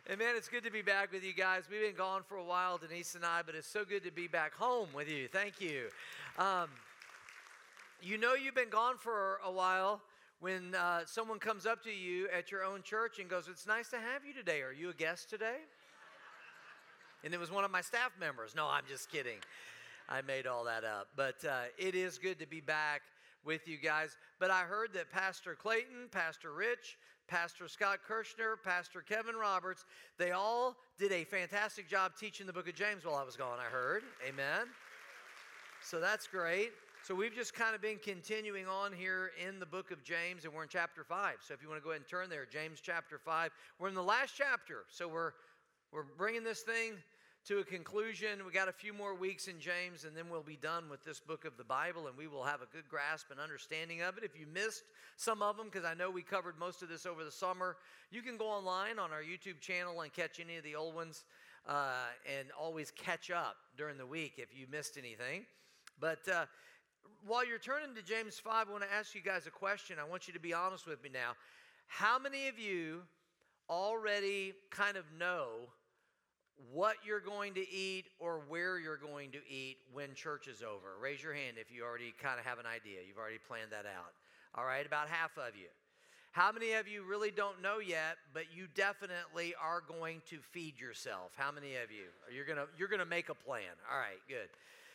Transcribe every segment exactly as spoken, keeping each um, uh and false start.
And man, it's good to be back with you guys. We've been gone for a while, Denise and I, but it's so good to be back home with you. Thank you. Um, you know you've been gone for a while when uh, someone comes up to you at your own church and goes, "It's nice to have you today. Are you a guest today?" And it was one of my staff members. No, I'm just kidding. I made all that up. But uh, it is good to be back with you guys. But I heard that Pastor Clayton, Pastor Rich, Pastor Scott Kirshner, Pastor Kevin Roberts, they all did a fantastic job teaching the book of James while I was gone, I heard. Amen. So that's great. So we've just kind of been continuing on here in the book of James, and we're in chapter five. So if you want to go ahead and turn there, James chapter five. We're in the last chapter, so we're we're bringing this thing to a conclusion. We got a few more weeks in James, and then we'll be done with this book of the Bible, and we will have a good grasp and understanding of it. If you missed some of them, because I know we covered most of this over the summer, you can go online on our YouTube channel and catch any of the old ones, uh, and always catch up during the week if you missed anything. But uh, while you're turning to James five, I want to ask you guys a question. I want you to be honest with me now. How many of you already kind of know what you're going to eat or where you're going to eat when church is over? Raise your hand if you already kind of have an idea. You've already planned that out. All right, about half of you. How many of you really don't know yet, but you definitely are going to feed yourself? How many of you? You're going to you're going to make a plan. All right, good.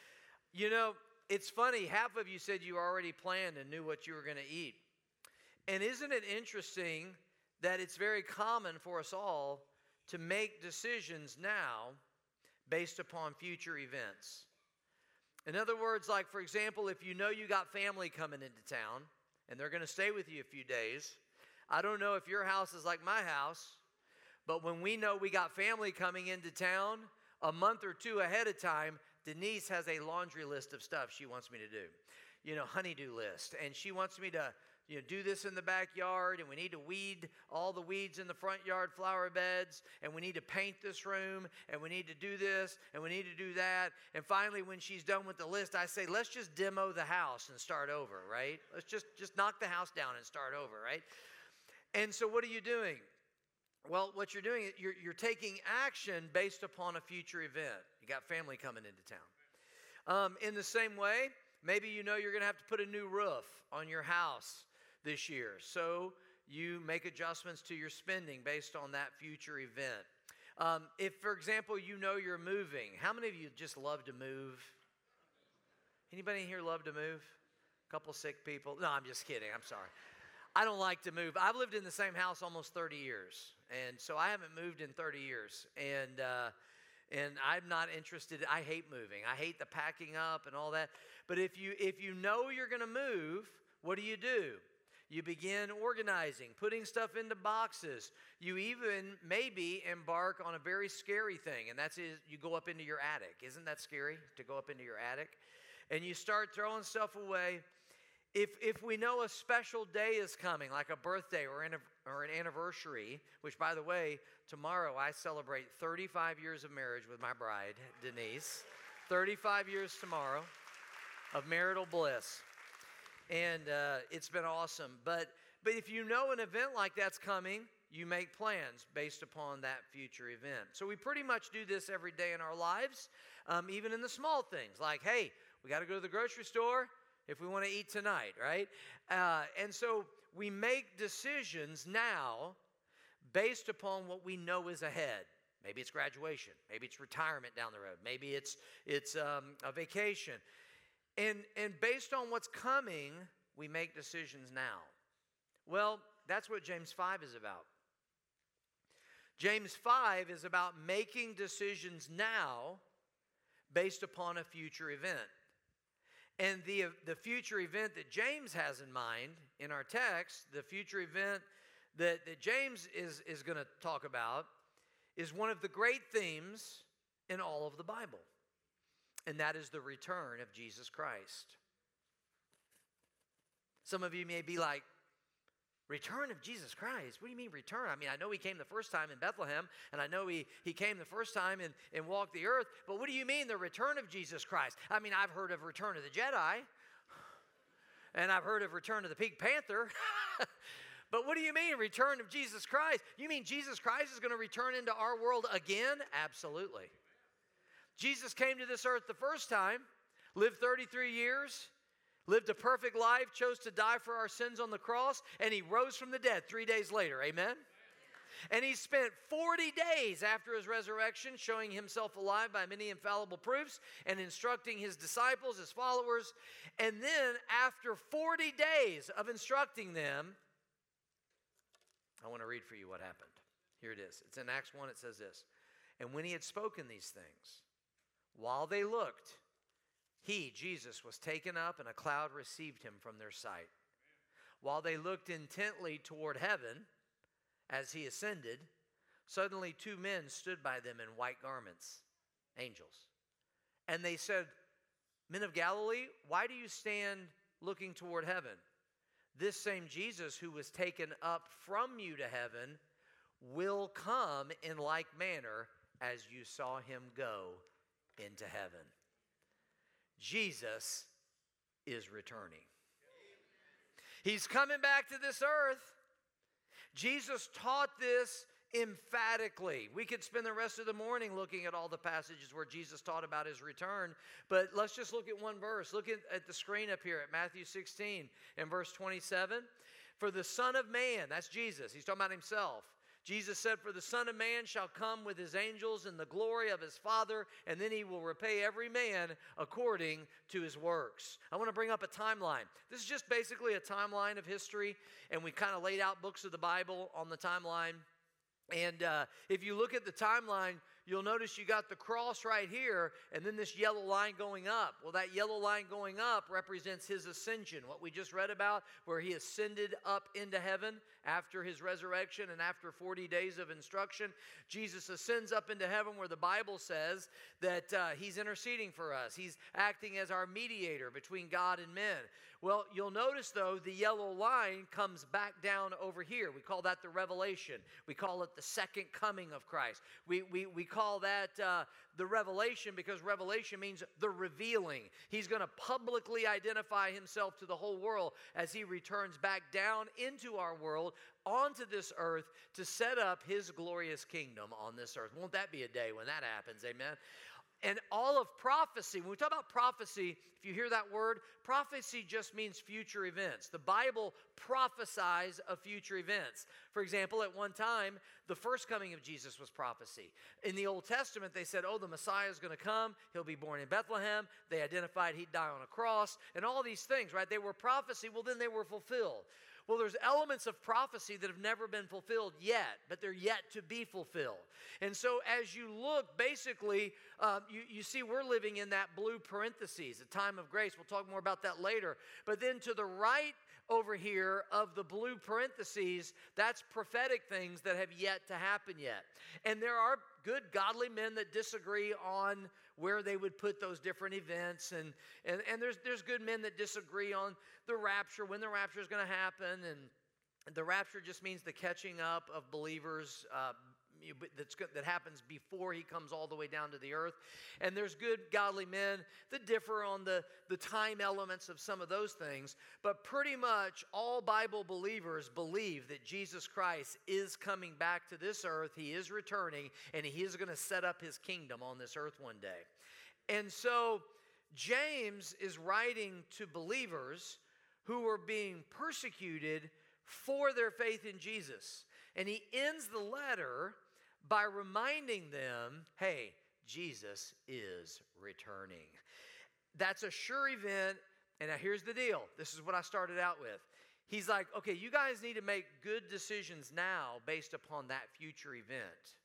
You know, it's funny. Half of you said you already planned and knew what you were going to eat. And isn't it interesting that it's very common for us all to make decisions now based upon future events? In other words, like, for example, if you know you got family coming into town and they're going to stay with you a few days, I don't know if your house is like my house, but when we know we got family coming into town a month or two ahead of time, Denise has a laundry list of stuff she wants me to do, you know, honey-do list, and she wants me to You know, do this in the backyard, and we need to weed all the weeds in the front yard flower beds, and we need to paint this room, and we need to do this, and we need to do that. And finally, when she's done with the list, I say, let's just demo the house and start over, right? Let's just, just knock the house down and start over, right? And so what are you doing? Well, what you're doing, you're, you're taking action based upon a future event. You got family coming into town. Um, in the same way, maybe you know you're going to have to put a new roof on your house this year. So you make adjustments to your spending based on that future event. Um, if, for example, you know you're moving, how many of you just love to move? Anybody in here love to move? A couple sick people? No, I'm just kidding. I'm sorry. I don't like to move. I've lived in the same house almost thirty years, and so I haven't moved in thirty years. And uh, and I'm not interested. I hate moving. I hate the packing up and all that. But if you if you know you're going to move, what do you do? You begin organizing, putting stuff into boxes. You even maybe embark on a very scary thing, and that's is you go up into your attic. Isn't that scary to go up into your attic? And you start throwing stuff away. If if we know a special day is coming, like a birthday or an, or an anniversary, which, by the way, tomorrow I celebrate thirty-five years of marriage with my bride, Denise. thirty-five years tomorrow of marital bliss. And uh, it's been awesome. But but if you know an event like that's coming, you make plans based upon that future event. So we pretty much do this every day in our lives, um, even in the small things. Like, hey, we got to go to the grocery store if we want to eat tonight, right? Uh, and so we make decisions now based upon what we know is ahead. Maybe it's graduation. Maybe it's retirement down the road. Maybe it's it's um, a vacation. And, and based on what's coming, we make decisions now. Well, that's what James five is about. James five is about making decisions now based upon a future event. And the, the future event that James has in mind in our text, the future event that, that James is, is going to talk about, is one of the great themes in all of the Bible. And that is the return of Jesus Christ. Some of you may be like, return of Jesus Christ? What do you mean return? I mean, I know he came the first time in Bethlehem, and I know he, he came the first time and, and walked the earth, but what do you mean the return of Jesus Christ? I mean, I've heard of Return of the Jedi, and I've heard of Return of the Pink Panther, But what do you mean, return of Jesus Christ? You mean Jesus Christ is going to return into our world again? Absolutely. Jesus came to this earth the first time, lived thirty-three years, lived a perfect life, chose to die for our sins on the cross, and he rose from the dead three days later. Amen? And he spent forty days after his resurrection showing himself alive by many infallible proofs and instructing his disciples, his followers. And then after forty days of instructing them, I want to read for you what happened. Here it is. It's in Acts one. It says this. And when he had spoken these things, while they looked, he, Jesus, was taken up, and a cloud received him from their sight. While they looked intently toward heaven, as he ascended, suddenly two men stood by them in white garments, angels. And they said, Men of Galilee, why do you stand looking toward heaven? This same Jesus who was taken up from you to heaven will come in like manner as you saw him go into heaven. Jesus is returning. He's coming back to this earth. Jesus taught this emphatically. We could spend the rest of the morning looking at all the passages where Jesus taught about his return, but let's just look at one verse. Look at, at the screen up here at Matthew sixteen and verse twenty-seven. For the Son of Man, that's Jesus, he's talking about himself. Jesus said, for the Son of Man shall come with his angels in the glory of his Father, and then he will repay every man according to his works. I want to bring up a timeline. This is just basically a timeline of history, and we kind of laid out books of the Bible on the timeline. And uh, if you look at the timeline, you'll notice you got the cross right here, and then this yellow line going up. Well, that yellow line going up represents his ascension, what we just read about, where he ascended up into heaven after his resurrection and after forty days of instruction. Jesus ascends up into heaven where the Bible says that uh, he's interceding for us. He's acting as our mediator between God and men. Well, you'll notice, though, the yellow line comes back down over here. We call that the revelation. We call it the second coming of Christ. We, we, we call that uh, the revelation because revelation means the revealing. He's going to publicly identify himself to the whole world as he returns back down into our world, onto this earth to set up his glorious kingdom on this earth. Won't that be a day when that happens? Amen. And all of prophecy, when we talk about prophecy, if you hear that word, prophecy just means future events. The Bible prophesies of future events. For example, at one time, the first coming of Jesus was prophecy. In the Old Testament, they said, oh, the Messiah is going to come. He'll be born in Bethlehem. They identified he'd die on a cross and all these things, right? They were prophecy. Well, then they were fulfilled. Well, there's elements of prophecy that have never been fulfilled yet, but they're yet to be fulfilled. And so as you look, basically, uh, you, you see we're living in that blue parentheses, a time of grace. We'll talk more about that later. But then to the right over here of the blue parentheses, that's prophetic things that have yet to happen yet. And there are good, godly men that disagree on where they would put those different events. And, and, and there's, there's good men that disagree on the rapture, when the rapture is going to happen. And the rapture just means the catching up of believers uh, that's, that happens before he comes all the way down to the earth. And there's good, godly men that differ on the, the time elements of some of those things. But pretty much all Bible believers believe that Jesus Christ is coming back to this earth. He is returning, and he is going to set up his kingdom on this earth one day. And so James is writing to believers who are being persecuted for their faith in Jesus. And he ends the letter by reminding them, hey, Jesus is returning. That's a sure event. And now here's the deal. This is what I started out with. He's like, okay, you guys need to make good decisions now based upon that future event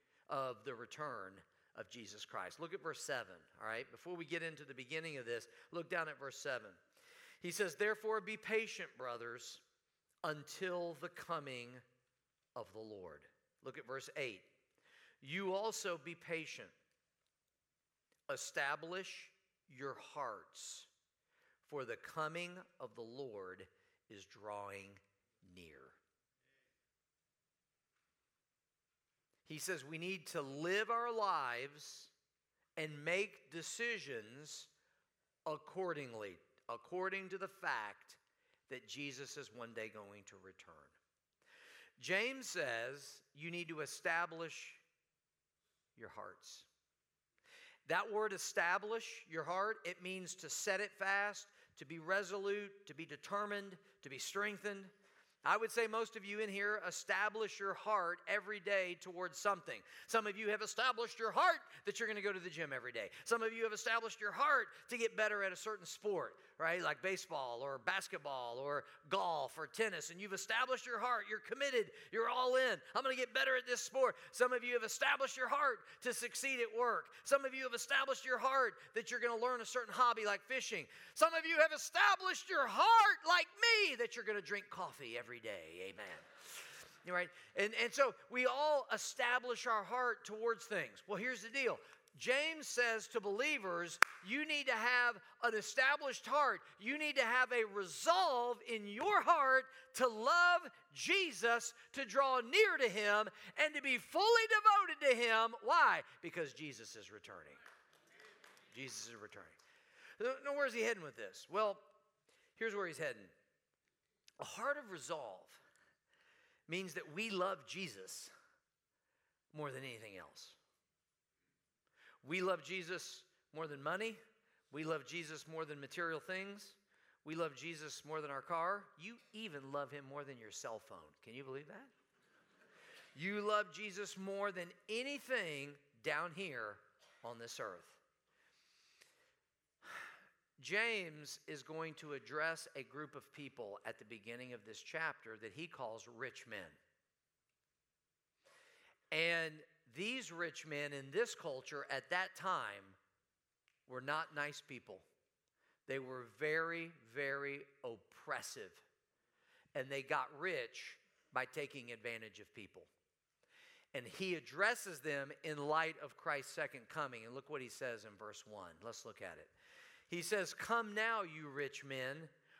of the return of Jesus Christ. Look at verse seven, all right? Before we get into the beginning of this, look down at verse seven. He says, therefore be patient, brothers, until the coming of the Lord. Look at verse eight. You also be patient. Establish your hearts, for the coming of the Lord is drawing near. He says we need to live our lives and make decisions accordingly, according to the fact that Jesus is one day going to return. James says you need to establish your hearts. That word establish your heart, it means to set it fast, to be resolute, to be determined, to be strengthened. I would say most of you in here establish your heart every day towards something. Some of you have established your heart that you're going to go to the gym every day. Some of you have established your heart to get better at a certain sport, right? Like baseball or basketball or golf or tennis. And you've established your heart. You're committed. You're all in. I'm going to get better at this sport. Some of you have established your heart to succeed at work. Some of you have established your heart that you're going to learn a certain hobby like fishing. Some of you have established your heart like me that you're going to drink coffee every day. Amen. Right? And, and so we all establish our heart towards things. Well, here's the deal. James says to believers, you need to have an established heart. You need to have a resolve in your heart to love Jesus, to draw near to him, and to be fully devoted to him. Why? Because Jesus is returning. Jesus is returning. Now, where's he heading with this? Well, here's where he's heading. A heart of resolve means that we love Jesus more than anything else. We love Jesus more than money. We love Jesus more than material things. We love Jesus more than our car. You even love him more than your cell phone. Can you believe that? You love Jesus more than anything down here on this earth. James is going to address a group of people at the beginning of this chapter that he calls rich men. And these rich men in this culture at that time were not nice people. They were very, very oppressive. And they got rich by taking advantage of people. And he addresses them in light of Christ's second coming. And look what he says in verse one. Let's look at it. He says, "Come now, you rich men,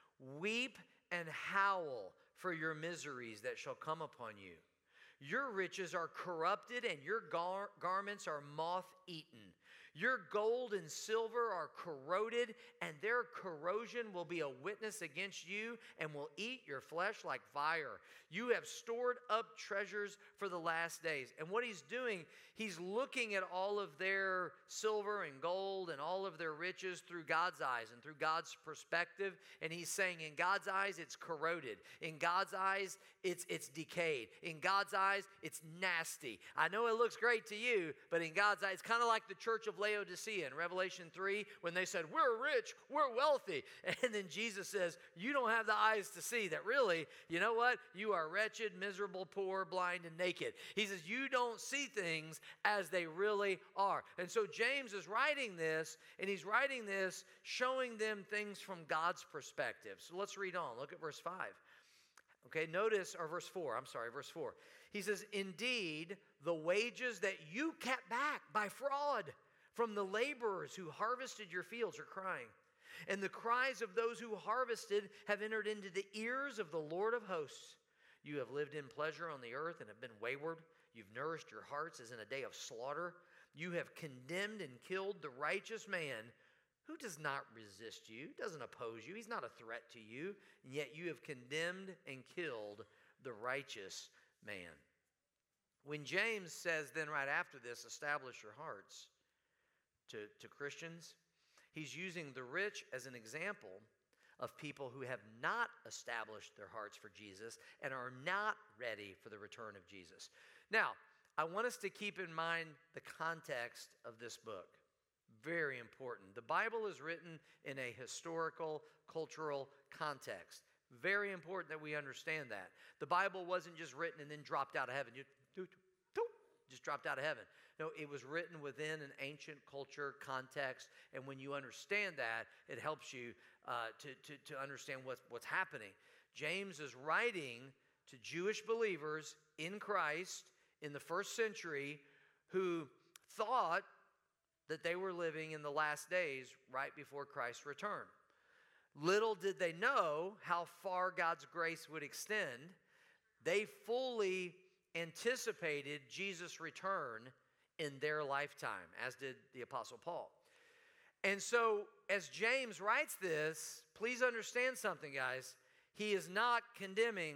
weep and howl for your miseries that shall come upon you. Your riches are corrupted and your gar- garments are moth-eaten. Your gold and silver are corroded, and their corrosion will be a witness against you and will eat your flesh like fire. You have stored up treasures for the last days." And what he's doing, he's looking at all of their silver and gold and all of their riches through God's eyes and through God's perspective. And he's saying, in God's eyes, it's corroded. In God's eyes, it's, it's decayed. In God's eyes, it's nasty. I know it looks great to you, but in God's eyes, it's kind of like the church of Laodicea in Revelation three when they said, we're rich, we're wealthy. And then Jesus says, you don't have the eyes to see that really, you know what? You are wretched, miserable, poor, blind, and naked. He says, you don't see things as they really are. And so James is writing this, and he's writing this showing them things from God's perspective. So let's read on. Look at verse five. Okay, notice, or verse four, I'm sorry, verse four. He says, indeed, the wages that you kept back by fraud from the laborers who harvested your fields are crying. And the cries of those who harvested have entered into the ears of the Lord of hosts. You have lived in pleasure on the earth and have been wayward. You've nourished your hearts as in a day of slaughter. You have condemned and killed the righteous man who does not resist you, doesn't oppose you. He's not a threat to you. And yet you have condemned and killed the righteous man. When James says then right after this, establish your hearts to, to Christians, he's using the rich as an example of people who have not established their hearts for Jesus and are not ready for the return of Jesus. Now, I want us to keep in mind the context of this book. Very important. The Bible is written in a historical, cultural context. Very important that we understand that. The Bible wasn't just written and then dropped out of heaven. You, just dropped out of heaven. No, it was written within an ancient culture context, and when you understand that, it helps you uh, to, to, to understand what's, what's happening. James is writing to Jewish believers in Christ in the first century who thought that they were living in the last days right before Christ's return. Little did they know how far God's grace would extend. They fully anticipated Jesus' return in their lifetime, as did the Apostle Paul. And so, as James writes this, please understand something, guys. He is not condemning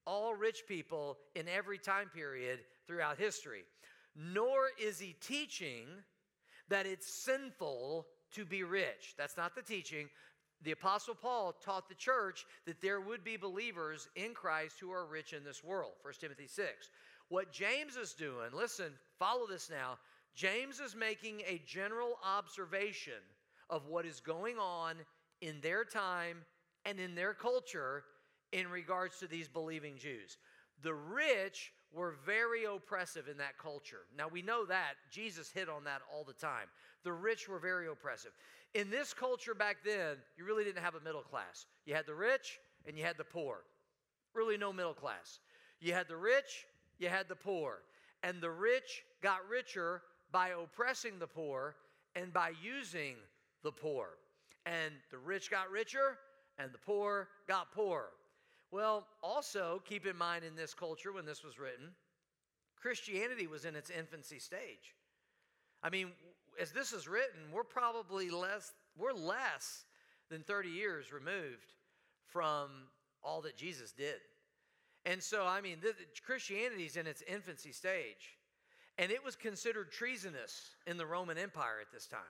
all rich people in every time period throughout history. Nor is he teaching that it's sinful to be rich. That's not the teaching. The Apostle Paul taught the church that there would be believers in Christ who are rich in this world, First Timothy six. What James is doing, listen, follow this now. James is making a general observation of what is going on in their time and in their culture in regards to these believing Jews. The rich were very oppressive in that culture. Now we know that. Jesus hit on that all the time. The rich were very oppressive. In this culture back then, you really didn't have a middle class. You had the rich and you had the poor. Really no middle class. You had the rich, you had the poor. And the rich got richer by oppressing the poor and by using the poor. And the rich got richer and the poor got poorer. Well, also keep in mind in this culture when this was written, Christianity was in its infancy stage. I mean, as this is written, we're probably less, we're less than thirty years removed from all that Jesus did. And so, I mean, the, the Christianity's in its infancy stage. And it was considered treasonous in the Roman Empire at this time.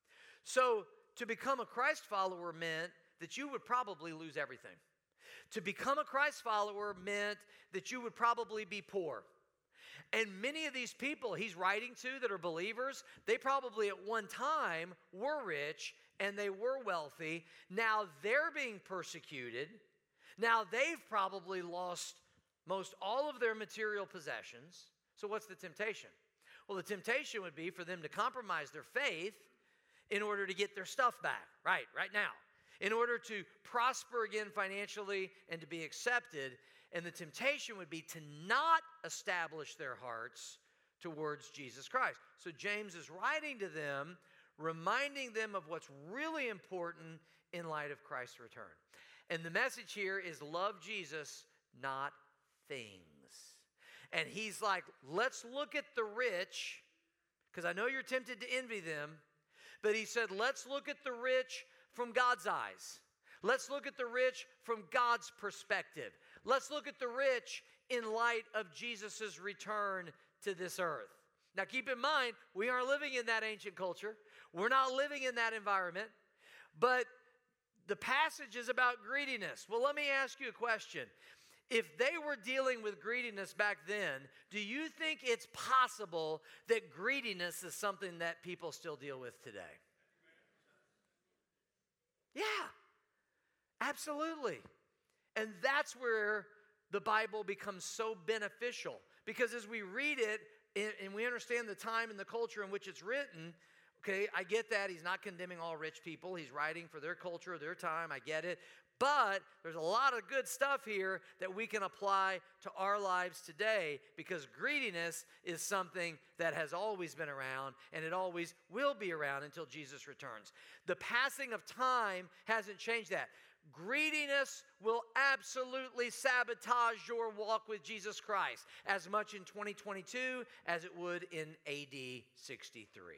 So, to become a Christ follower meant that you would probably lose everything. To become a Christ follower meant that you would probably be poor. And many of these people he's writing to that are believers, they probably at one time were rich and they were wealthy. Now they're being persecuted. Now they've probably lost most all of their material possessions. So what's the temptation? Well, the temptation would be for them to compromise their faith in order to get their stuff back, right, right now. In order to prosper again financially and to be accepted. And the temptation would be to not establish their hearts towards Jesus Christ. So James is writing to them, reminding them of what's really important in light of Christ's return. And the message here is love Jesus, not things. And he's like, let's look at the rich, because I know you're tempted to envy them, but he said, let's look at the rich from God's eyes. Let's look at the rich from God's perspective. Let's look at the rich in light of Jesus' return to this earth. Now keep in mind, we aren't living in that ancient culture. We're not living in that environment. But the passage is about greediness. Well, let me ask you a question. If they were dealing with greediness back then, do you think it's possible that greediness is something that people still deal with today? Yeah, absolutely. And that's where the Bible becomes so beneficial. Because as we read it and we understand the time and the culture in which it's written, okay, I get that. He's not condemning all rich people. He's writing for their culture, their time. I get it. But there's a lot of good stuff here that we can apply to our lives today, because greediness is something that has always been around and it always will be around until Jesus returns. The passing of time hasn't changed that. Greediness will absolutely sabotage your walk with Jesus Christ as much in twenty twenty-two as it would in A D sixty-three.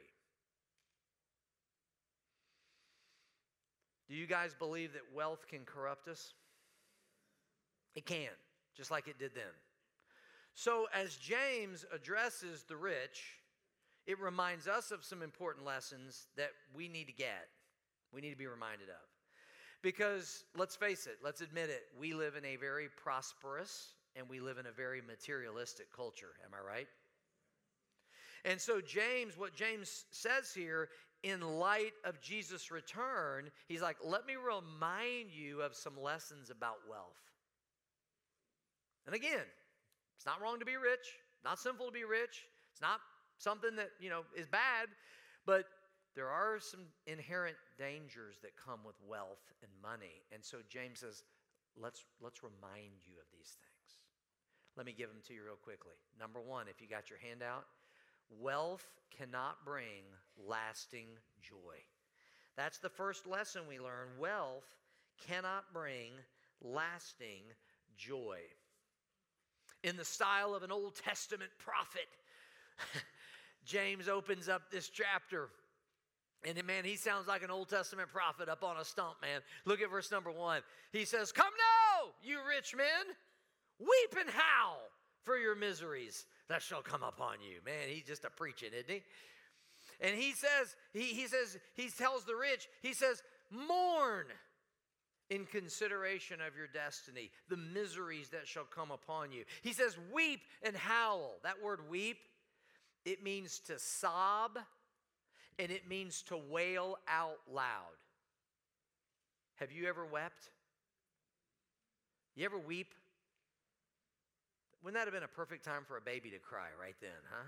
Do you guys believe that wealth can corrupt us? It can, just like it did then. So as James addresses the rich, it reminds us of some important lessons that we need to get. We need to be reminded of. Because let's face it, let's admit it, we live in a very prosperous and we live in a very materialistic culture. Am I right? And so James, what James says here, in light of Jesus' return, he's like, let me remind you of some lessons about wealth. And again, it's not wrong to be rich, not sinful to be rich. It's not something that, you know, is bad, but there are some inherent dangers that come with wealth and money. And so James says, let's, let's remind you of these things. Let me give them to you real quickly. Number one, if you got your handout, wealth cannot bring lasting joy. That's the first lesson we learn. Wealth cannot bring lasting joy. In the style of an Old Testament prophet, James opens up this chapter. And man, he sounds like an Old Testament prophet up on a stump, man. Look at verse number one. He says, come now, you rich men. Weep and howl for your miseries that shall come upon you. Man, he's just a preaching, isn't he? And he says, he, he says, he tells the rich, he says, mourn in consideration of your destiny, the miseries that shall come upon you. He says, weep and howl. That word weep, it means to sob, and it means to wail out loud. Have you ever wept? You ever weep? Wouldn't that have been a perfect time for a baby to cry right then, huh?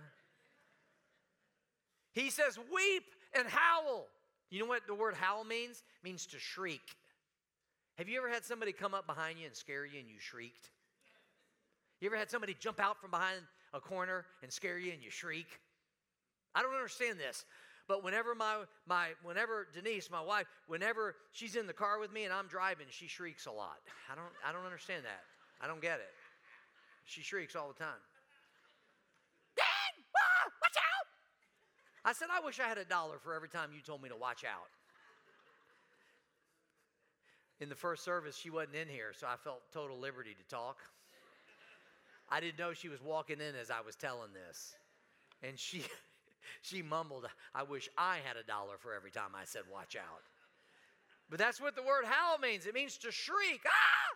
He says, weep and howl. You know what the word howl means? It means to shriek. Have you ever had somebody come up behind you and scare you and you shrieked? You ever had somebody jump out from behind a corner and scare you and you shriek? I don't understand this. But whenever my, my, whenever Denise, my wife, whenever she's in the car with me and I'm driving, she shrieks a lot. I don't, I don't understand that. I don't get it. She shrieks all the time. Dad, ah, watch out! I said, I wish I had a dollar for every time you told me to watch out. In the first service, she wasn't in here, so I felt total liberty to talk. I didn't know she was walking in as I was telling this. And she... She mumbled, I wish I had a dollar for every time I said watch out. But that's what the word howl means. It means to shriek. Ah!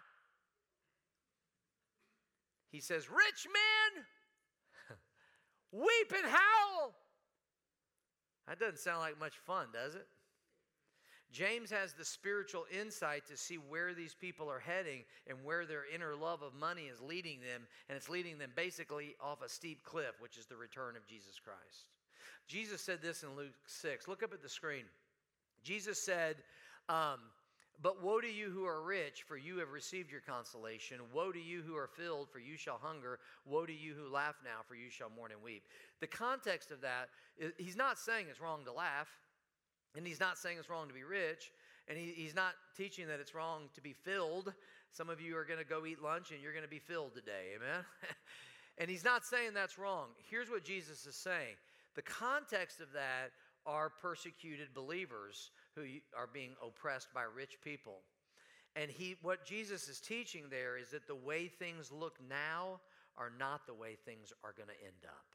He says, rich men, weep and howl. That doesn't sound like much fun, does it? James has the spiritual insight to see where these people are heading and where their inner love of money is leading them. And it's leading them basically off a steep cliff, which is the return of Jesus Christ. Jesus said this in Luke six. Look up at the screen. Jesus said, um, but woe to you who are rich, for you have received your consolation. Woe to you who are filled, for you shall hunger. Woe to you who laugh now, for you shall mourn and weep. The context of that, is, he's not saying it's wrong to laugh, and he's not saying it's wrong to be rich, and he, he's not teaching that it's wrong to be filled. Some of you are going to go eat lunch, and you're going to be filled today, amen? And he's not saying that's wrong. Here's what Jesus is saying. The context of that are persecuted believers who are being oppressed by rich people. And he, what Jesus is teaching there is that the way things look now are not the way things are going to end up.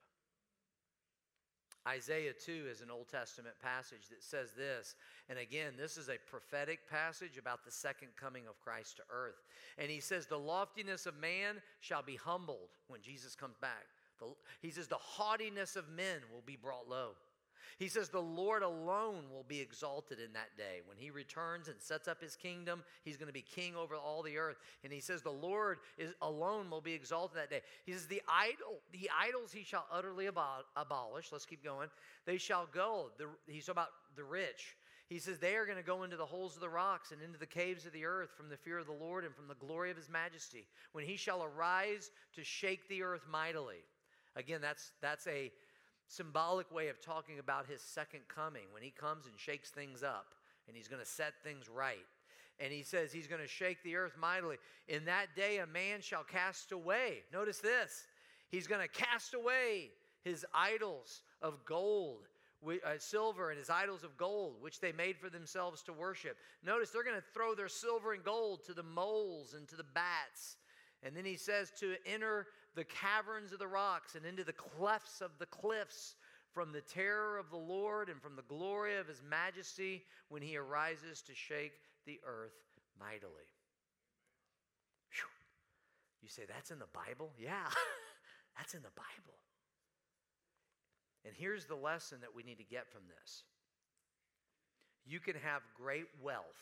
Isaiah two is an Old Testament passage that says this. And again, this is a prophetic passage about the second coming of Christ to earth. And he says, the loftiness of man shall be humbled when Jesus comes back. He says, the haughtiness of men will be brought low. He says, the Lord alone will be exalted in that day. When he returns and sets up his kingdom, he's going to be king over all the earth. And he says, the Lord is alone will be exalted that day. He says, the idol, the idols he shall utterly abo- abolish. Let's keep going. They shall go. The, he's about the rich. He says, they are going to go into the holes of the rocks and into the caves of the earth from the fear of the Lord and from the glory of his majesty, when he shall arise to shake the earth mightily. Again, that's, that's a symbolic way of talking about his second coming, when he comes and shakes things up, and he's going to set things right. And he says he's going to shake the earth mightily. In that day, a man shall cast away. Notice this. He's going to cast away his idols of gold, uh, silver, and his idols of gold, which they made for themselves to worship. Notice they're going to throw their silver and gold to the moles and to the bats. And then he says to enter the caverns of the rocks and into the clefts of the cliffs, from the terror of the Lord and from the glory of his majesty, when he arises to shake the earth mightily. Whew. You say, that's in the Bible? Yeah, that's in the Bible. And here's the lesson that we need to get from this. You can have great wealth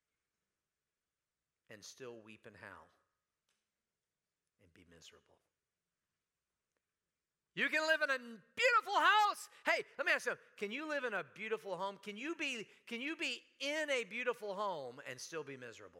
and still weep and howl and be miserable. You can live in a beautiful house. Hey, let me ask you, can you live in a beautiful home? Can you be, can you be in a beautiful home and still be miserable?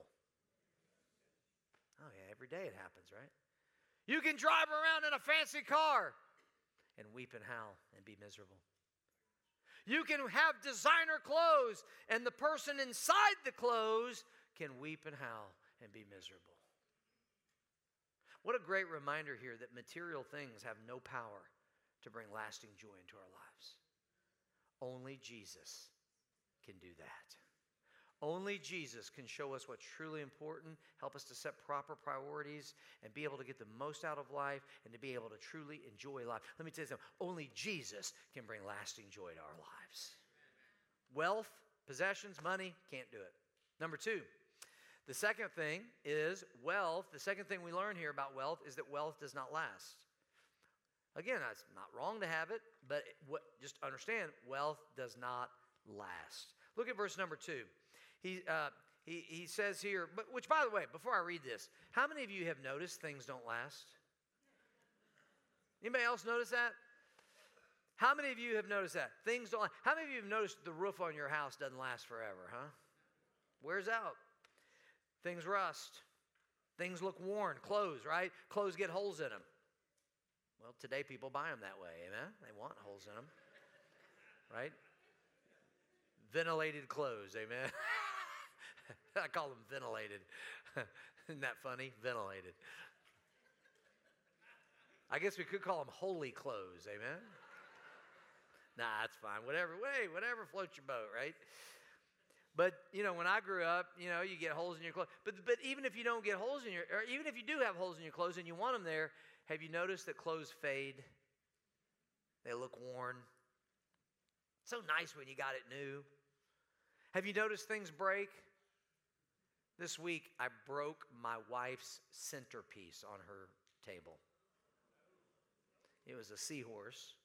Oh yeah, every day it happens, right? You can drive around in a fancy car and weep and howl and be miserable. You can have designer clothes and the person inside the clothes can weep and howl and be miserable. What a great reminder here that material things have no power to bring lasting joy into our lives. Only Jesus can do that. Only Jesus can show us what's truly important, help us to set proper priorities, and be able to get the most out of life, and to be able to truly enjoy life. Let me tell you something. Only Jesus can bring lasting joy to our lives. Wealth, possessions, money, can't do it. Number two, the second thing is wealth. The second thing we learn here about wealth is that wealth does not last. Again, it's not wrong to have it, but what, just understand, wealth does not last. Look at verse number two. He, uh, he, he says here, but, which by the way, before I read this, how many of you have noticed things don't last? Anybody else notice that? How many of you have noticed that? Things don't last. How many of you have noticed the roof on your house doesn't last forever, huh? Wears out. Things rust. Things look worn. Clothes, right? Clothes get holes in them. Well, today people buy them that way, amen? They want holes in them, right? Ventilated clothes, amen? I call them ventilated. Isn't that funny? Ventilated. I guess we could call them holy clothes, amen? Nah, that's fine. Whatever, hey, whatever floats your boat, right? But, you know, when I grew up, you know, you get holes in your clothes. But, but even if you don't get holes in your, or even if you do have holes in your clothes and you want them there, have you noticed that clothes fade? They look worn. It's so nice when you got it new. Have you noticed things break? This week, I broke my wife's centerpiece on her table. It was a seahorse.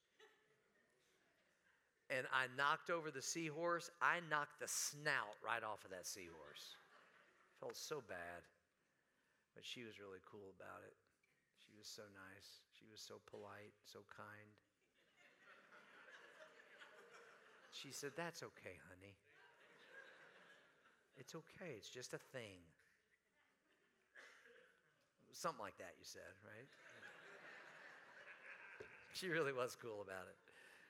And I knocked over the seahorse. I knocked the snout right off of that seahorse. Felt so bad. But she was really cool about it. She was so nice. She was so polite, so kind. She said, "That's okay, honey. It's okay. It's just a thing." Something like that, you said, right? She really was cool about it.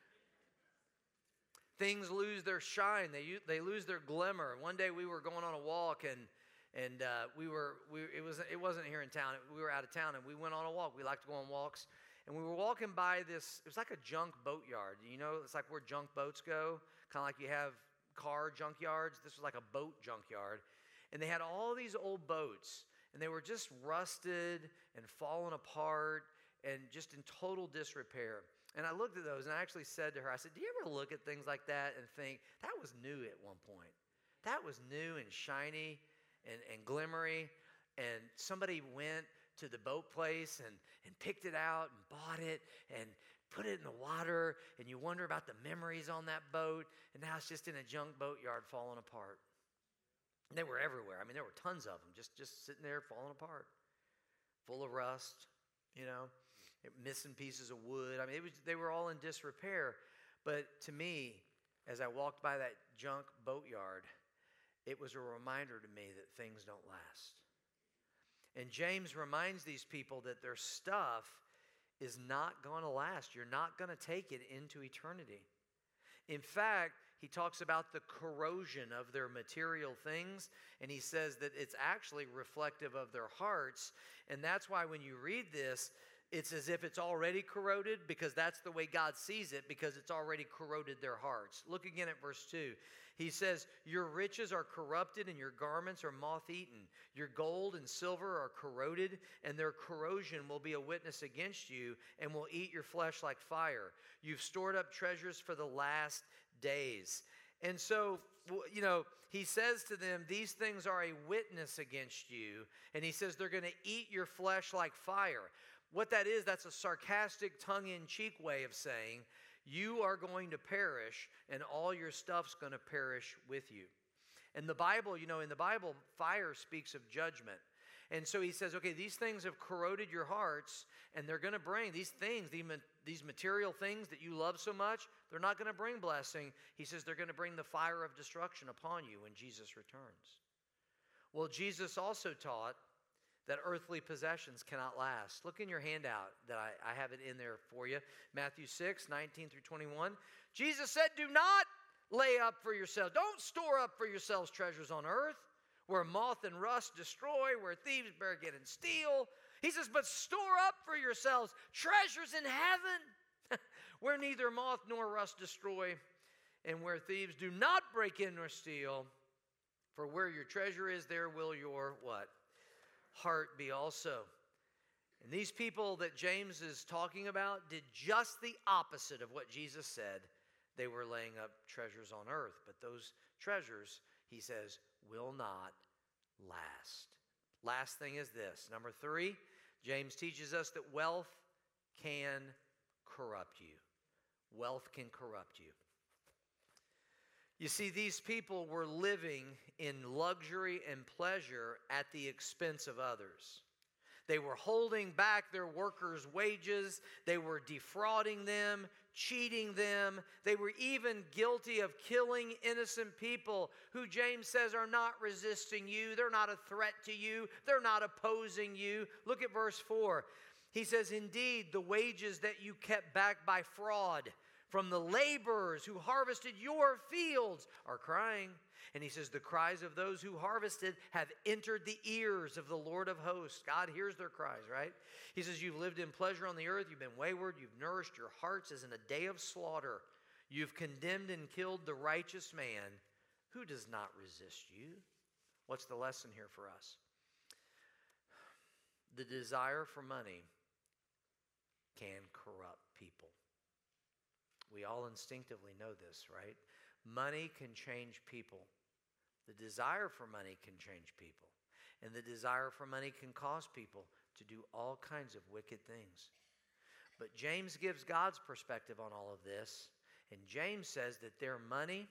Things lose their shine. They they lose their glimmer. One day we were going on a walk, and and uh, we were we it was it wasn't here in town. We were out of town, and we went on a walk. We like to go on walks, and we were walking by this. It was like a junk boat yard. You know, it's like where junk boats go, kind of like you have car junkyards. This was like a boat junkyard, and they had all these old boats, and they were just rusted and falling apart and just in total disrepair. And I looked at those, and I actually said to her, I said, "Do you ever look at things like that and think, that was new at one point? That was new and shiny and, and glimmery, and somebody went to the boat place and, and picked it out and bought it and put it in the water, and you wonder about the memories on that boat, and now it's just in a junk boat yard falling apart." And they were everywhere. I mean, there were tons of them just, just sitting there falling apart, full of rust, you know. Missing pieces of wood. I mean, it was, they were all in disrepair. But to me, as I walked by that junk boatyard, it was a reminder to me that things don't last. And James reminds these people that their stuff is not going to last. You're not going to take it into eternity. In fact, he talks about the corrosion of their material things, and he says that it's actually reflective of their hearts. And that's why when you read this, it's as if it's already corroded, because that's the way God sees it, because it's already corroded their hearts. Look again at verse two. He says, "Your riches are corrupted and your garments are moth-eaten. Your gold and silver are corroded, and their corrosion will be a witness against you and will eat your flesh like fire. You've stored up treasures for the last days." And so, you know, he says to them, these things are a witness against you. And he says they're going to eat your flesh like fire. What that is, that's a sarcastic, tongue-in-cheek way of saying, you are going to perish, and all your stuff's going to perish with you. And the Bible, you know, in the Bible, fire speaks of judgment. And so he says, okay, these things have corroded your hearts, and they're going to bring these things, these material things that you love so much, they're not going to bring blessing. He says they're going to bring the fire of destruction upon you when Jesus returns. Well, Jesus also taught that earthly possessions cannot last. Look in your handout that I, I have it in there for you. Matthew six, nineteen through twenty-one. Jesus said, "Do not lay up for yourselves. Don't store up for yourselves treasures on earth, where moth and rust destroy, where thieves break in and steal." He says, "But store up for yourselves treasures in heaven, where neither moth nor rust destroy, and where thieves do not break in nor steal. For where your treasure is, there will your what? Heart be also. And these people that James is talking about did just the opposite of what Jesus said. They were laying up treasures on earth. But those treasures, he says, will not last. Last thing is this. Number three, James teaches us that wealth can corrupt you. Wealth can corrupt you. You see, these people were living in luxury and pleasure at the expense of others. They were holding back their workers' wages. They were defrauding them, cheating them. They were even guilty of killing innocent people who James says are not resisting you. They're not a threat to you. They're not opposing you. Look at verse four. He says, indeed, the wages that you kept back by fraud from the laborers who harvested your fields are crying. And he says, the cries of those who harvested have entered the ears of the Lord of hosts. God hears their cries, right? He says, you've lived in pleasure on the earth. You've been wayward. You've nourished your hearts as in a day of slaughter. You've condemned and killed the righteous man who does not resist you. What's the lesson here for us? The desire for money can corrupt people. We all instinctively know this, right? Money can change people. The desire for money can change people. And the desire for money can cause people to do all kinds of wicked things. But James gives God's perspective on all of this. And James says that their money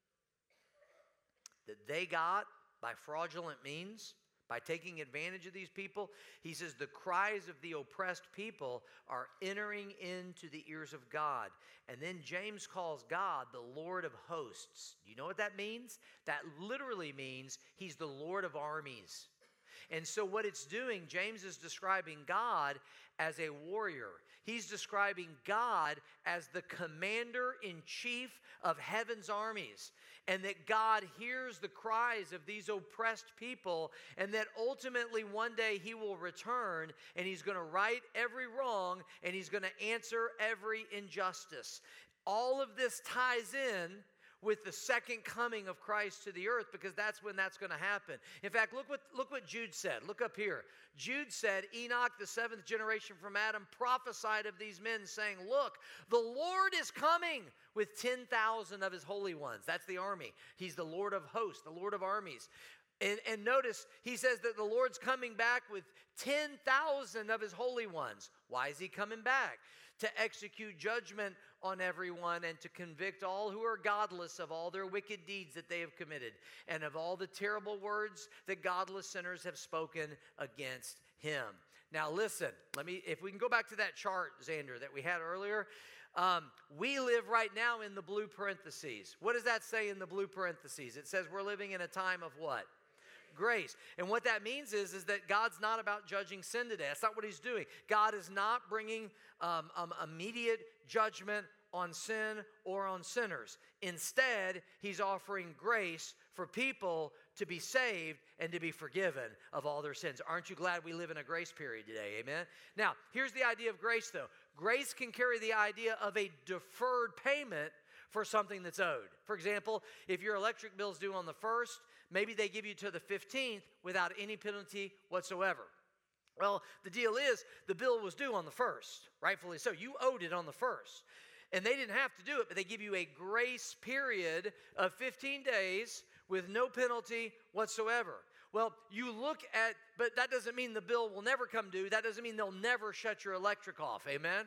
that they got by fraudulent means, by taking advantage of these people, he says the cries of the oppressed people are entering into the ears of God. And then James calls God the Lord of hosts. Do you know what that means? That literally means he's the Lord of armies. And so what it's doing, James is describing God as a warrior. He's describing God as the commander-in-chief of heaven's armies. And that God hears the cries of these oppressed people, and that ultimately one day he will return and he's going to right every wrong and he's going to answer every injustice. All of this ties in with the second coming of Christ to the earth, because that's when that's going to happen. In fact, look what, look what Jude said. Look up here. Jude said, Enoch, the seventh generation from Adam, prophesied of these men, saying, look, the Lord is coming with ten thousand of his holy ones. That's the army. He's the Lord of hosts, the Lord of armies. And, and notice, he says that the Lord's coming back with ten thousand of his holy ones. Why is he coming back? To execute judgment on everyone and to convict all who are godless of all their wicked deeds that they have committed and of all the terrible words that godless sinners have spoken against him. Now listen, let me, if we can go back to that chart, Xander, that we had earlier. Um, we live right now in the blue parentheses. What does that say in the blue parentheses? It says we're living in a time of what? Grace. And what that means is, is that God's not about judging sin today. That's not what he's doing. God is not bringing um, um, immediate judgment on sin or on sinners. Instead, he's offering grace for people to be saved and to be forgiven of all their sins. Aren't you glad we live in a grace period today? Amen? Now, here's the idea of grace, though. Grace can carry the idea of a deferred payment for something that's owed. For example, if your electric bill's due on the first, maybe they give you to the fifteenth without any penalty whatsoever. Well, the deal is the bill was due on the first, rightfully so. You owed it on the first. And they didn't have to do it, but they give you a grace period of fifteen days with no penalty whatsoever. Well, you look at, but that doesn't mean the bill will never come due. That doesn't mean they'll never shut your electric off. Amen?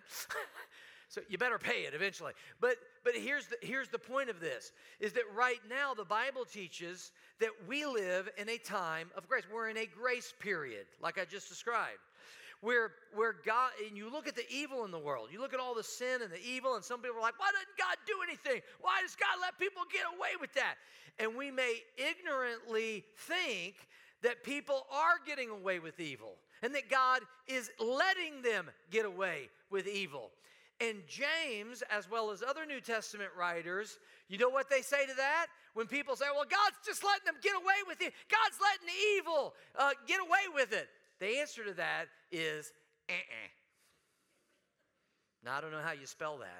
So you better pay it eventually. But but here's the, here's the point of this, is that right now the Bible teaches that we live in a time of grace. We're in a grace period, like I just described, where, where God, and you look at the evil in the world. You look at all the sin and the evil, and some people are like, why doesn't God do anything? Why does God let people get away with that? And we may ignorantly think that people are getting away with evil and that God is letting them get away with evil. And James, as well as other New Testament writers, you know what they say to that? When people say, well, God's just letting them get away with it. God's letting the evil uh, get away with it. The answer to that is, uh-uh. Now, I don't know how you spell that.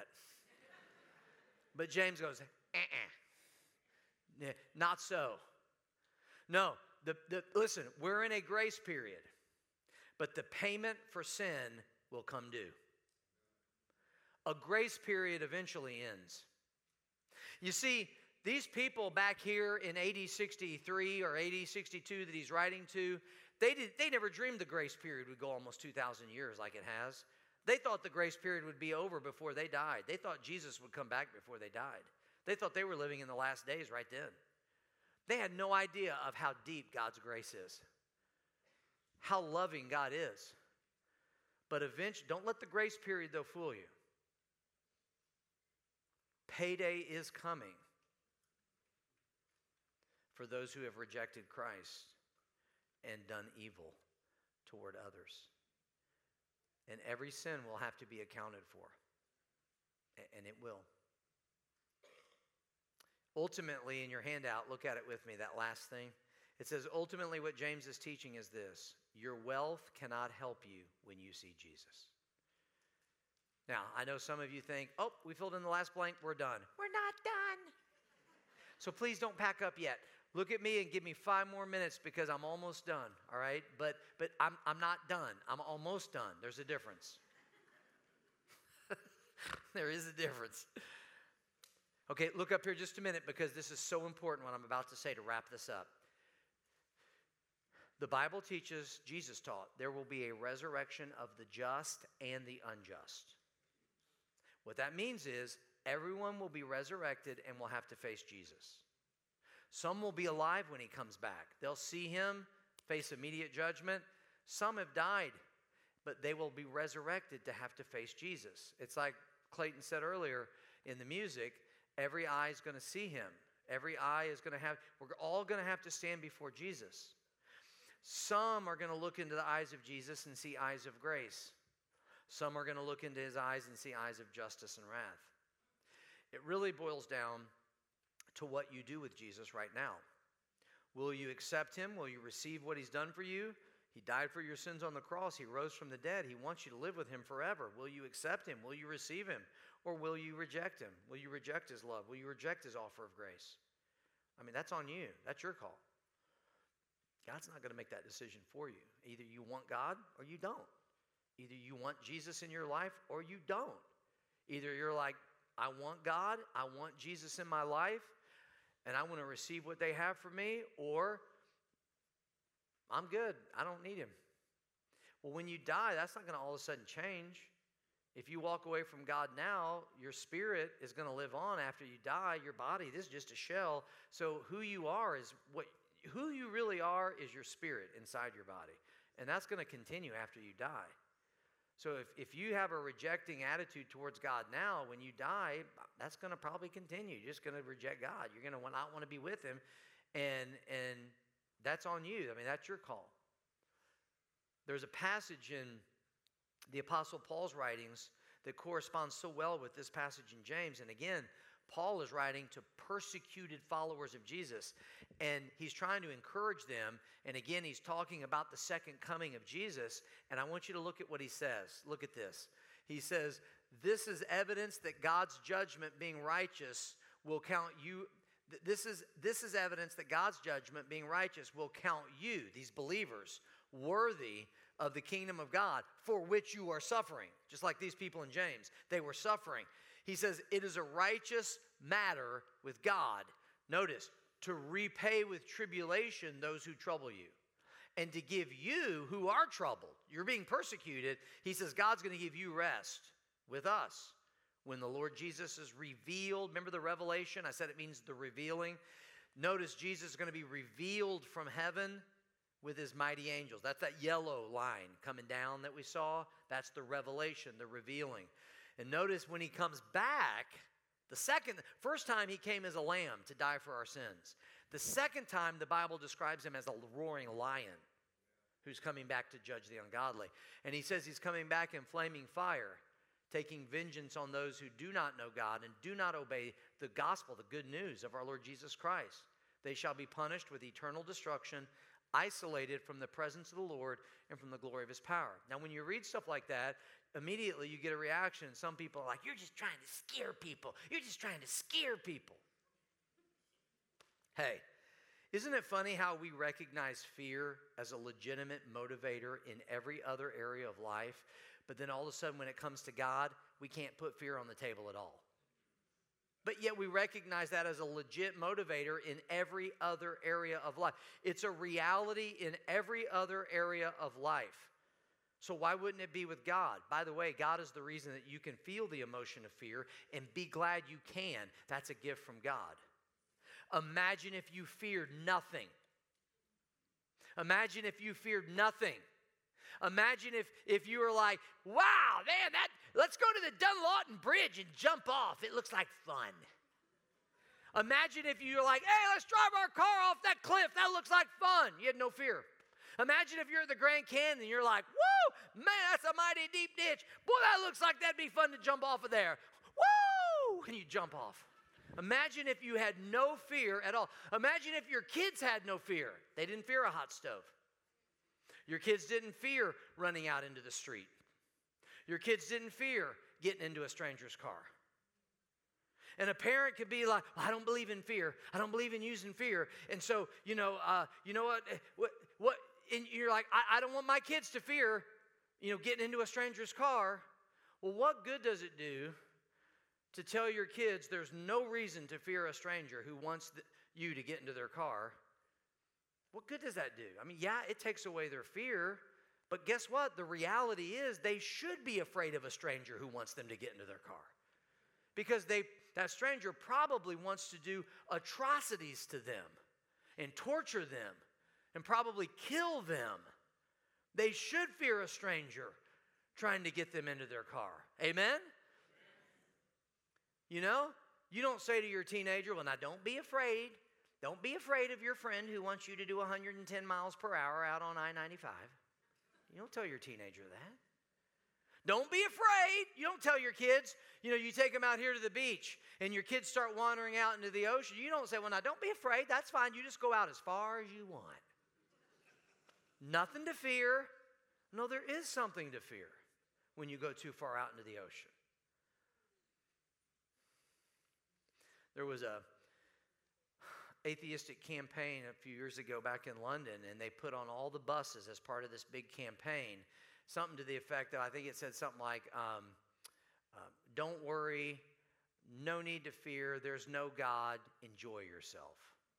But James goes, uh-uh. Not so. No, the, the, listen, we're in a grace period, but the payment for sin will come due. A grace period eventually ends. You see, these people back here in A D sixty-three or A D sixty-two that he's writing to, they, did, they never dreamed the grace period would go almost two thousand years like it has. They thought the grace period would be over before they died. They thought Jesus would come back before they died. They thought they were living in the last days right then. They had no idea of how deep God's grace is, how loving God is. But eventually, don't let the grace period, though, fool you. Payday is coming for those who have rejected Christ and done evil toward others. And every sin will have to be accounted for. And it will. Ultimately, in your handout, look at it with me, that last thing. It says, ultimately what James is teaching is this: your wealth cannot help you when you see Jesus. Now, I know some of you think, oh, we filled in the last blank, we're done. We're not done. So please don't pack up yet. Look at me and give me five more minutes because I'm almost done, all right? But but I'm I'm not done. I'm almost done. There's a difference. There is a difference. Okay, look up here just a minute because this is so important what I'm about to say to wrap this up. The Bible teaches, Jesus taught, there will be a resurrection of the just and the unjust. What that means is everyone will be resurrected and will have to face Jesus. Some will be alive when he comes back. They'll see him, face immediate judgment. Some have died, but they will be resurrected to have to face Jesus. It's like Clayton said earlier in the music, every eye is going to see him. Every eye is going to have, we're all going to have to stand before Jesus. Some are going to look into the eyes of Jesus and see eyes of grace. Some are going to look into his eyes and see eyes of justice and wrath. It really boils down to what you do with Jesus right now. Will you accept him? Will you receive what he's done for you? He died for your sins on the cross. He rose from the dead. He wants you to live with him forever. Will you accept him? Will you receive him? Or will you reject him? Will you reject his love? Will you reject his offer of grace? I mean, that's on you. That's your call. God's not going to make that decision for you. Either you want God or you don't. Either you want Jesus in your life or you don't. Either you're like, I want God, I want Jesus in my life, and I want to receive what they have for me, or I'm good, I don't need him. Well, when you die, that's not going to all of a sudden change. If you walk away from God now, your spirit is going to live on after you die. Your body, this is just a shell. So who you are is what, who you really are is your spirit inside your body. And that's going to continue after you die. So if, if you have a rejecting attitude towards God now, when you die, that's going to probably continue. You're just going to reject God. You're going to not want to be with him. And, and that's on you. I mean, that's your call. There's a passage in the Apostle Paul's writings that corresponds so well with this passage in James. And again, Paul is writing to persecuted followers of Jesus, and he's trying to encourage them. And again, he's talking about the second coming of Jesus. And I want you to look at what he says. Look at this. He says, this is evidence that God's judgment, being righteous, will count you. This is, this is evidence that God's judgment, being righteous, will count you, these believers, worthy of the kingdom of God, for which you are suffering. Just like these people in James. They were suffering. He says, it is a righteous matter with God, notice, to repay with tribulation those who trouble you, and to give you who are troubled, you're being persecuted, he says God's going to give you rest with us. When the Lord Jesus is revealed, remember the revelation? I said it means the revealing. Notice Jesus is going to be revealed from heaven with his mighty angels. That's that yellow line coming down that we saw. That's the revelation, the revealing. And notice when he comes back, the second, first time he came as a lamb to die for our sins. The second time the Bible describes him as a roaring lion who's coming back to judge the ungodly. And he says he's coming back in flaming fire, taking vengeance on those who do not know God and do not obey the gospel, the good news of our Lord Jesus Christ. They shall be punished with eternal destruction, isolated from the presence of the Lord and from the glory of his power. Now, when you read stuff like that, immediately you get a reaction. Some people are like, you're just trying to scare people. You're just trying to scare people. Hey, Isn't it funny how we recognize fear as a legitimate motivator in every other area of life, but then all of a sudden when it comes to God, we can't put fear on the table at all? But yet we recognize that as a legit motivator in every other area of life. It's a reality in every other area of life. So why wouldn't it be with God? By the way, God is the reason that you can feel the emotion of fear and be glad you can. That's a gift from God. Imagine if you feared nothing. Imagine if you feared nothing. Imagine if, if you were like, wow, man, that, let's go to the Dunlawton Bridge and jump off. It looks like fun. Imagine if you were like, hey, let's drive our car off that cliff. That looks like fun. You had no fear. Imagine if you're at the Grand Canyon and you're like, woo, man, that's a mighty deep ditch. Boy, that looks like that'd be fun to jump off of there. Woo! And you jump off. Imagine if you had no fear at all. Imagine if your kids had no fear. They didn't fear a hot stove. Your kids didn't fear running out into the street. Your kids didn't fear getting into a stranger's car. And a parent could be like, well, I don't believe in fear. I don't believe in using fear. And so, you know, uh, you know what, what, what, and you're like, I, I don't want my kids to fear, you know, getting into a stranger's car. Well, what good does it do to tell your kids there's no reason to fear a stranger who wants the, you to get into their car? What good does that do? I mean, yeah, it takes away their fear, but guess what? The reality is they should be afraid of a stranger who wants them to get into their car. Because they, that stranger probably wants to do atrocities to them and torture them and probably kill them. They should fear a stranger trying to get them into their car. Amen? You know, you don't say to your teenager, well, now don't be afraid. Don't be afraid of your friend who wants you to do one hundred ten miles per hour out on I ninety-five. You don't tell your teenager that. Don't be afraid. You don't tell your kids, you know, you take them out here to the beach and your kids start wandering out into the ocean. You don't say, well, now don't be afraid. That's fine. You just go out as far as you want. Nothing to fear. No, there is something to fear when you go too far out into the ocean. There was a atheistic campaign a few years ago back in London, and they put on all the buses as part of this big campaign, something to the effect that I think it said something like, um, uh, don't worry, no need to fear, there's no God, enjoy yourself.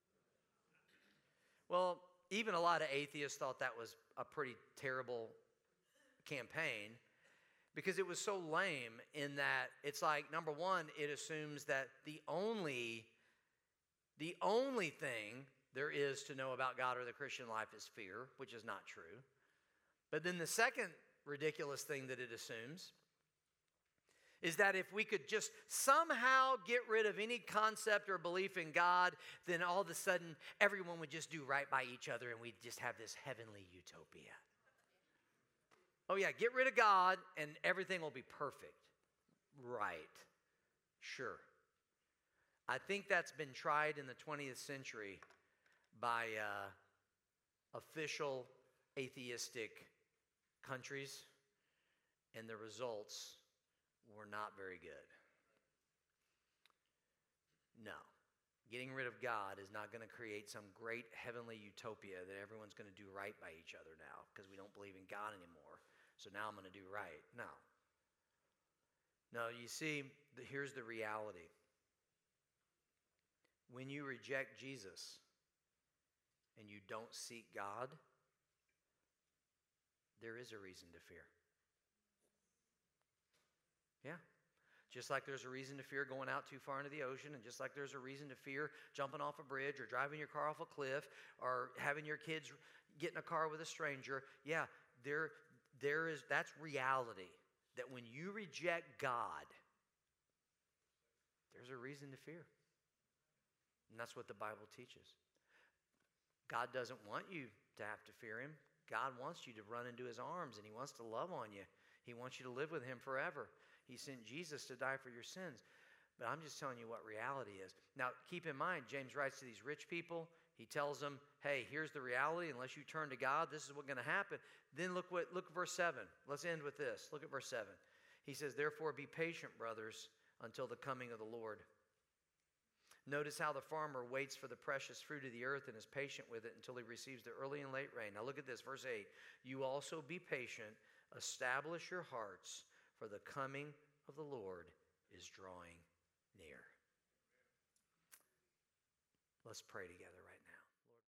Well, even a lot of atheists thought that was a pretty terrible campaign because it was so lame in that it's like, number one, it assumes that the only The only thing there is to know about God or the Christian life is fear, which is not true. But then the second ridiculous thing that it assumes is that if we could just somehow get rid of any concept or belief in God, then all of a sudden everyone would just do right by each other and we'd just have this heavenly utopia. Oh yeah, get rid of God and everything will be perfect. Right. Sure. I think that's been tried in the twentieth century by uh, official atheistic countries, and the results were not very good. No. Getting rid of God is not going to create some great heavenly utopia that everyone's going to do right by each other now because we don't believe in God anymore. So now I'm going to do right. No. No, you see, the, here's the reality. When you reject Jesus and you don't seek God, there is a reason to fear. Yeah. Just like there's a reason to fear going out too far into the ocean, and just like there's a reason to fear jumping off a bridge or driving your car off a cliff or having your kids get in a car with a stranger. Yeah, there, there is, that's reality. That when you reject God, there's a reason to fear. And that's what the Bible teaches. God doesn't want you to have to fear him. God wants you to run into his arms, and he wants to love on you. He wants you to live with him forever. He sent Jesus to die for your sins. But I'm just telling you what reality is. Now, keep in mind, James writes to these rich people. He tells them, hey, here's the reality. Unless you turn to God, this is what's going to happen. Then look what look at verse seven. Let's end with this. Look at verse seven. He says, therefore be patient, brothers, until the coming of the Lord. Notice how the farmer waits for the precious fruit of the earth and is patient with it until he receives the early and late rain. Now look at this, verse eight. You also be patient, establish your hearts, for the coming of the Lord is drawing near. Let's pray together right now.